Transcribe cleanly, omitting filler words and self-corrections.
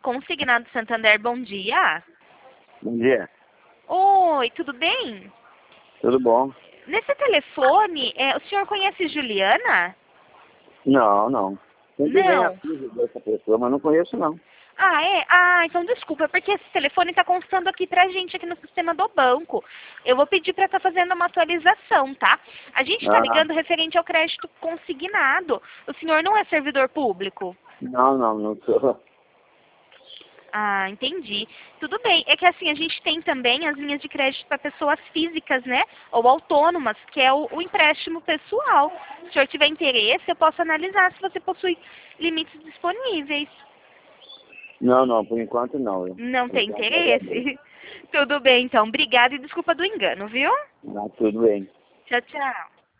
Consignado Santander, bom dia. Bom dia. Oi, tudo bem? Tudo bom? Nesse telefone, o senhor conhece Juliana? Não, não. Sempre vem Não. aviso dessa pessoa, mas não conheço não. Ah, é? Ah, então desculpa, é porque esse telefone está constando aqui pra gente, aqui no sistema do banco. Eu vou pedir para estar fazendo uma atualização, tá? A gente está Ah, ligando referente ao crédito consignado. O senhor não é servidor público? não sou. Ah, entendi. Tudo bem. É que assim, a gente tem também as linhas de crédito para pessoas físicas, né? Ou autônomas, que é o empréstimo pessoal. Se o senhor tiver interesse, eu posso analisar se você possui limites disponíveis. Não, por enquanto não. Não Por tem enquanto eu agradeço. interesse? Tudo bem, então. Obrigada e desculpa do engano, viu? Tudo bem. Tchau, tchau.